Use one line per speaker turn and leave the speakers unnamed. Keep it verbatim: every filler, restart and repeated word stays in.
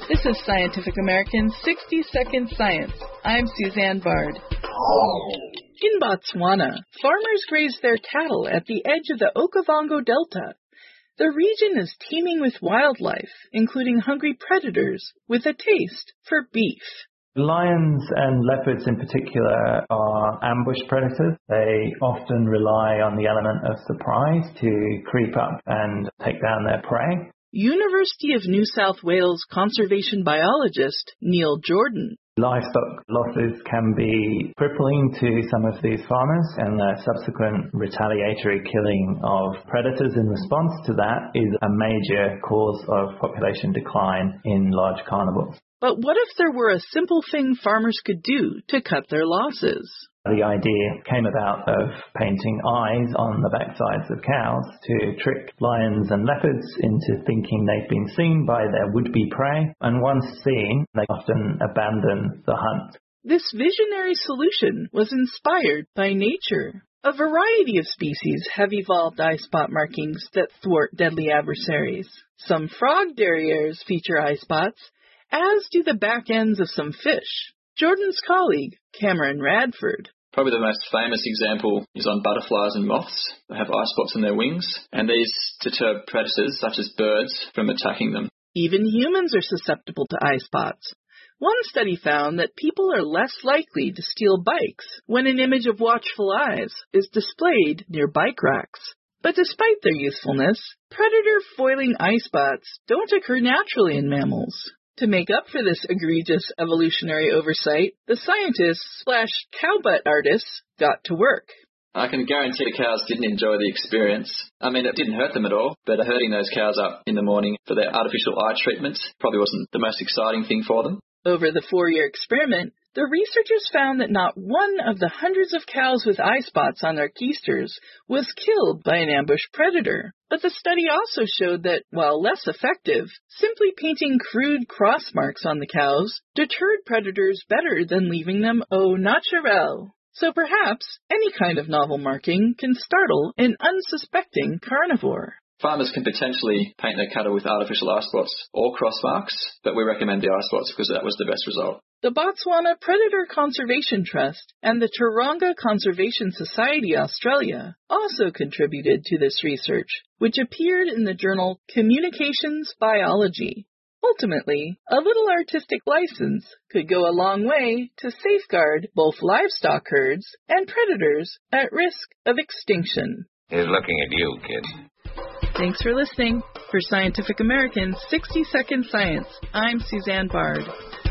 This is Scientific American's sixty second Science. I'm Suzanne Bard. In Botswana, farmers graze their cattle at the edge of the Okavango Delta. The region is teeming with wildlife, including hungry predators with a taste for beef.
Lions and leopards in particular are ambush predators. They often rely on the element of surprise to creep up and take down their prey.
University of New South Wales conservation biologist Neil Jordan.
Livestock losses can be crippling to some of these farmers, and the subsequent retaliatory killing of predators in response to that is a major cause of population decline in large carnivores.
But what if there were a simple thing farmers could do to cut their losses?
The idea came about of painting eyes on the backsides of cows to trick lions and leopards into thinking they've been seen by their would-be prey, and once seen, they often abandon the hunt.
This visionary solution was inspired by nature. A variety of species have evolved eye spot markings that thwart deadly adversaries. Some frog derrieres feature eye spots, as do the back ends of some fish. Jordan's colleague, Cameron Radford.
Probably the most famous example is on butterflies and moths. They have eye spots in their wings, and these deter predators, such as birds, from attacking them.
Even humans are susceptible to eye spots. One study found that people are less likely to steal bikes when an image of watchful eyes is displayed near bike racks. But despite their usefulness, predator foiling eye spots don't occur naturally in mammals. To make up for this egregious evolutionary oversight, the scientists slash cowbutt artists got to work.
I can guarantee the cows didn't enjoy the experience. I mean, it didn't hurt them at all, but herding those cows up in the morning for their artificial eye treatment probably wasn't the most exciting thing for them.
Over the four-year experiment, the researchers found that not one of the hundreds of cows with eye spots on their keisters was killed by an ambush predator. But the study also showed that, while less effective, simply painting crude cross marks on the cows deterred predators better than leaving them au naturel. So perhaps any kind of novel marking can startle an unsuspecting carnivore.
Farmers can potentially paint their cattle with artificial eye spots or cross marks, but we recommend the eye spots because that was the best result.
The Botswana Predator Conservation Trust and the Taronga Conservation Society Australia also contributed to this research, which appeared in the journal Communications Biology. Ultimately, a little artistic license could go a long way to safeguard both livestock herds and predators at risk of extinction.
He's looking at you, kid.
Thanks for listening. For Scientific American's sixty second Science, I'm Suzanne Bard.